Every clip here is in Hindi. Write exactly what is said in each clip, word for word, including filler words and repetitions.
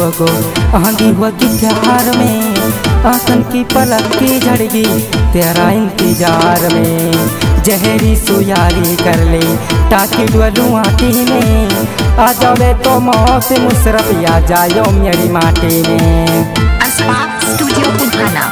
गो आंधी होगी प्यार में, आंखन की पलक की झड़गी तेरा इंतजार में। जहरी सुयारी कर ले ताकि डुअलू आटी में, आ जावे तो मौत मुसरफ या जायो मेरी माटी में। स्टूडियो पुराना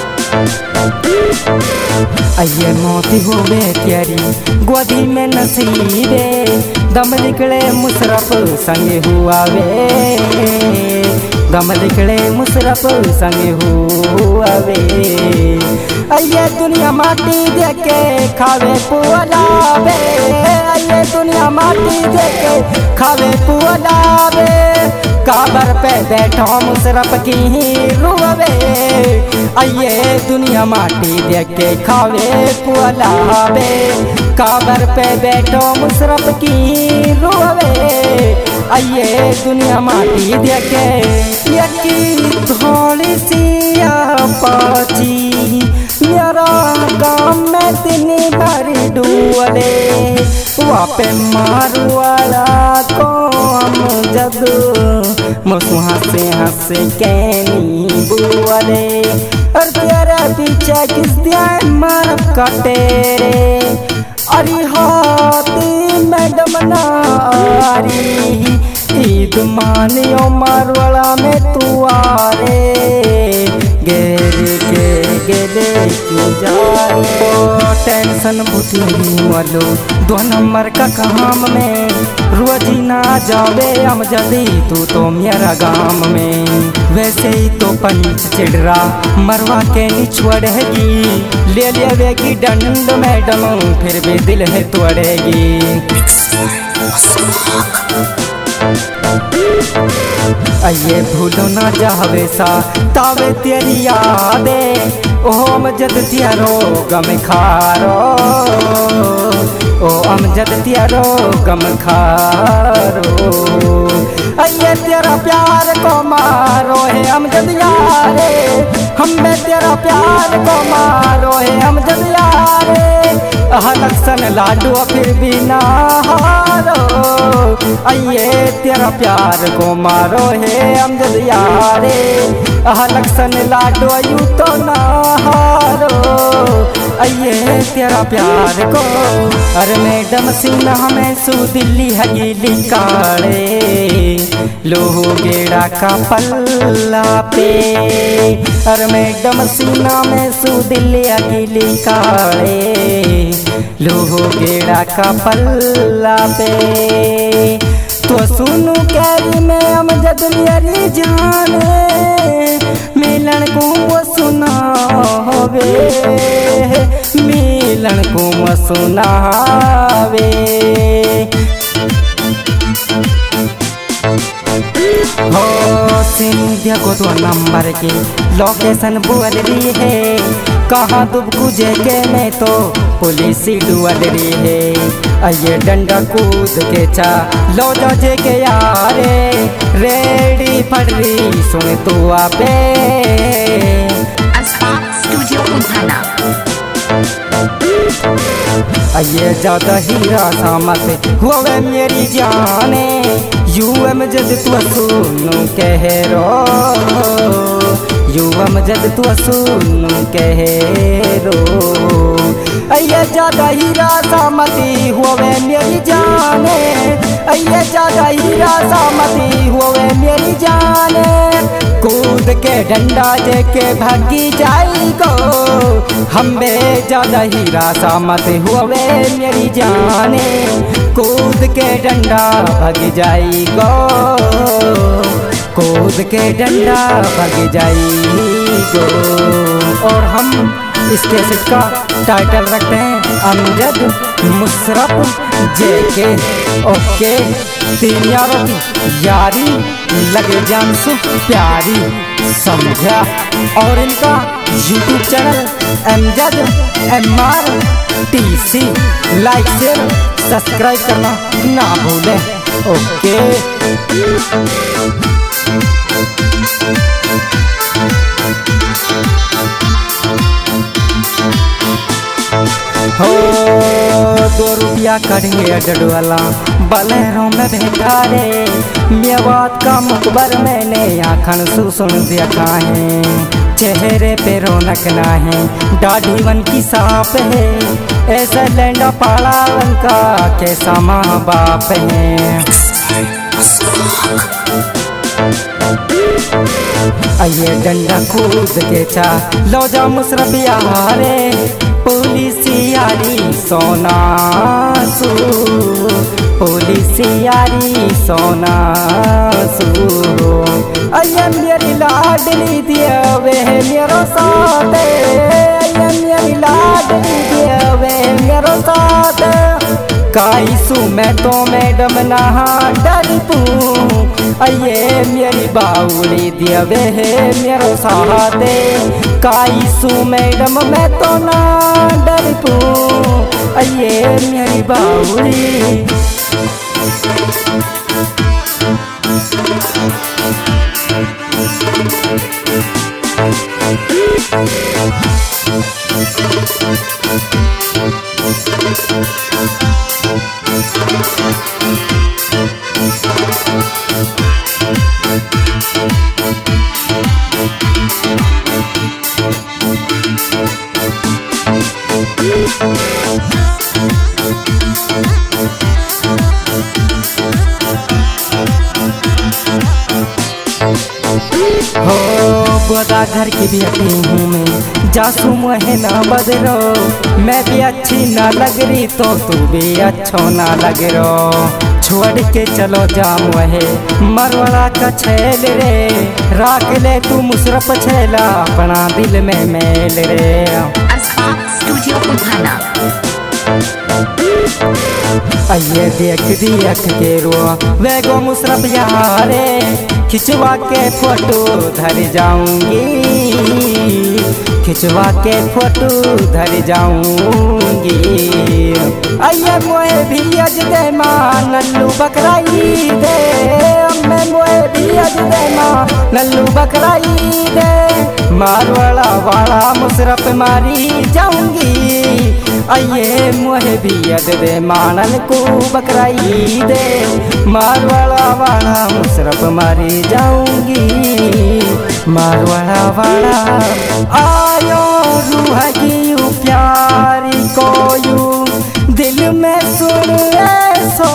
अये मोती होवे तेरी गोदी में नसीबे, दम निकले मुसरफ संगे हुआ वे, दम निकले मुसरफ संगे हुआ वे। अये दुनिया माटी देके खावे पुअलावे, अये दुनिया माटी देके खावे पुअलावे। काबर पे बैठो मुसरफ की रुवे, अये दुनिया माटी देके खावे पुअलावे। काबर पे बैठो मुसरफ की रुवे, अये दुनिया माटी देके। यकी थोड़ी सी पाची मेरा गाँव में दिन भर डुअले, वापे मारू वाला को हम जद मुसु हंसे हंसे कैनी बुअले। और तेरा पीछे किस दिया मार काटे रे, अरे हाथी मैडम नारी ईद मानियो मारवाड़ा में तू आ रे। गेर के गेले क्यों जा रे, टेंशन बुद्धि वालो दो नंबर का काम में, रोजी ना जावे हम जल्दी तू तो मेरा गाँव में। वैसे ही तो पंच चिड़रा मरवा के निछोड़ेगी, ले लेवेगी डंड मैडम फिर भी दिल है तोड़ेगी। अये भूलो ना जावे सा तावे तेरी यादे, ओ अमजद त्यारो गम खारो, ओ अमजद त्यारो गम खारो। अये तेरा प्यार को मारो है अमजद यारे, हमें तेरा प्यार को मारो है अमजद यारे। लक्षण लाडू फिर भी ना हारो, अये तेरा प्यार को मारो है अमजद यारे। लक्षण लाडू यू तो ना हारो, अये तेरा प्यार को। अरे मैडम सीना हमें सू दिल्ली हगीली काड़े, लोहो गेड़ा का पल्ला पे। अरे मैडम सीना में सू दिल्ली हगीली काड़े, लोहो गेड़ा का पल्ला पे। तो सुनू कैरी में अमजद मेरी जाने, मिलन को वो सुना होवे, मिलन को वो सुनावे। हो सिंधिया को तो नंबर की लोकेशन बोल रही है, कहाँ दुबकू जेके में तो पुलिस डुअल रही है। अये डंडा कूद के चा लो जो जेके यारे, रेडी पड़ रही सुन तू आपे। स्टूडियो पुराना अये ज्यादा हीरा सामत हुए मेरी जाने, यूएम जद तू सुनू कह रो, यूएम जद तू सुनू कह रो। अये ज्यादा हीरा सामती हुए मेरी जाने, अये ज्यादा हीरा सामती हुए मेरी जाने। कूद के डंडा देके भागी जाई गो, हमें ज्यादा हीरा सामत हुए मेरी जाने। कूद के डंडा भाग जाई गो, कूद के डंडा भाग जाई गो। और हम इस कैसेट का टाइटल रखते हैं अमजद मुसरफ जेके। ओके तीन यारों की यारी लगे जान सु प्यारी, समझा। और इनका YouTube channel Amjad M R T C, like share subscribe करना ना भूलें। ओके हो दो रुपया करिए डडवाला बलेरों में बैठा रे मेवात का मुकबर मैंने आखन सुसुन देखा है चेहरे पे रौनक ना है दाढ़ी वन की साफ है ऐसा लैंडा पाड़ा वन का कैसा माँ बाप है। आइए डंडा कूद के चा लो जा मुसरफ यारे पुलिस यारी सोना सू पुलिस यारी सोना सू आइए मेरी लाडली दिया वे मेरो साथ आइए मेरी लाडली दिया वे मेरो साथ काईसू मैं तो मैडम नहा डर पू आइए मेरी बाउली दिया वे मेरो साथ काईसू मैडम मैं तो ना डर पू आइए मेरी बाउली। हो गोदा घर की बेटी हूँ मैं जासू मुहे ना बदलो मैं भी अच्छी ना लग रही तो तू भी अच्छो ना लग रो छोड़ के चलो जा मुहे मरवाड़ा का छैल रे राख ले तू मुसरफ छैला अपना दिल में मेल रे। अस्पा स्टूडियो उभाना। आइए देख देख के रो वे गो मुसरफ यारे खिंचवा के फोटो धर जाऊंगी खिंचवा के फोटो धर जाऊंगी। आइए मोए भी अज दे माँ नल्लू बकरा ईद मैं मोए भी अज दे माँ नल्लू बकरा ईद मारवाड़ा वाला मुसरफ मारी जाऊंगी। आइए मोहे भी अज दे मानन को बकरा ईद मारवाड़ा वाला मुसरफ मारी जाऊंगी। मारवाड़ा वाला आयो रूह की प्यारी को यू दिल में सुन ऐसो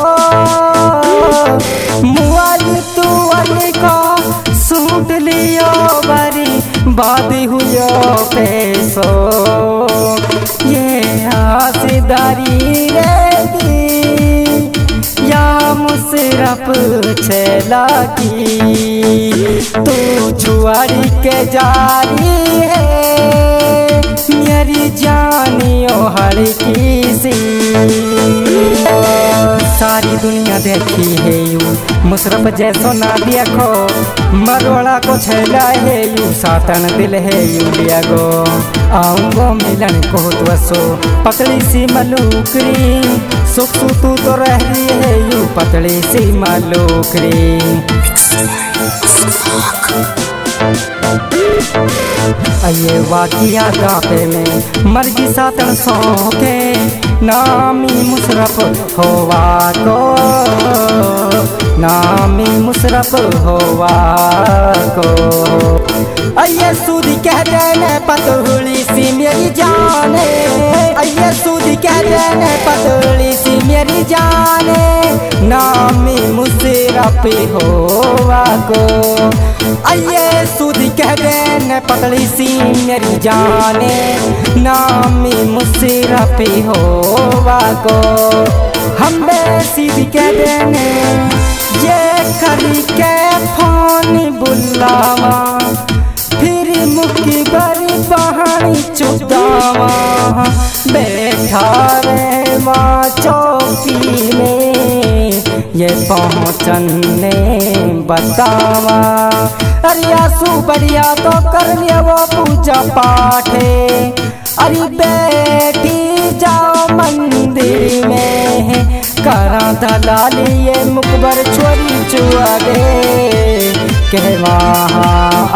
मुआल तू अली को सूट लियो बरी बादी हुयो पैसो ये आसीदारी रहेगी या मुसरफ छैला की तू छुआरी के जारी है मेरी जानियो हर किसी सारी दुनिया देखी है यू मुसरफ जैसो ना देखो मरवाड़ा को छैला है यू सातन दिल है यू लिया गो आऊंगो मिलन को तो पतली सी मलूकरी सुख तू तो रह रही है यू पतली सी मलूकरी। आइए वाकिया गापे में मर्जी सातन सौ के नामी मुसरफ होवा को नामी मुसरफ होवा को। आइए सूदी कह देने पतली सी मेरी जाने आइए सूदी कह देने पतली सी मेरी जाने नामी मुसरफ होवा को। आइए सूदी कह देने पतली सी मेरी जाने नामी मुसरफ होवा को। हमें सीधी कह देने ये करी के फोन बुलावा फिर मुक्की बरी बहानी चुदावा बैठा रे माँ चौकी में ये पहुँचने बतावा। अरे आंसू बढ़िया तो कर लिया वो पूजा पाठ अरे बैठी जाओ मंदिर में करा दलाली ये मुकबर छोरी चुआ गे के वहाँ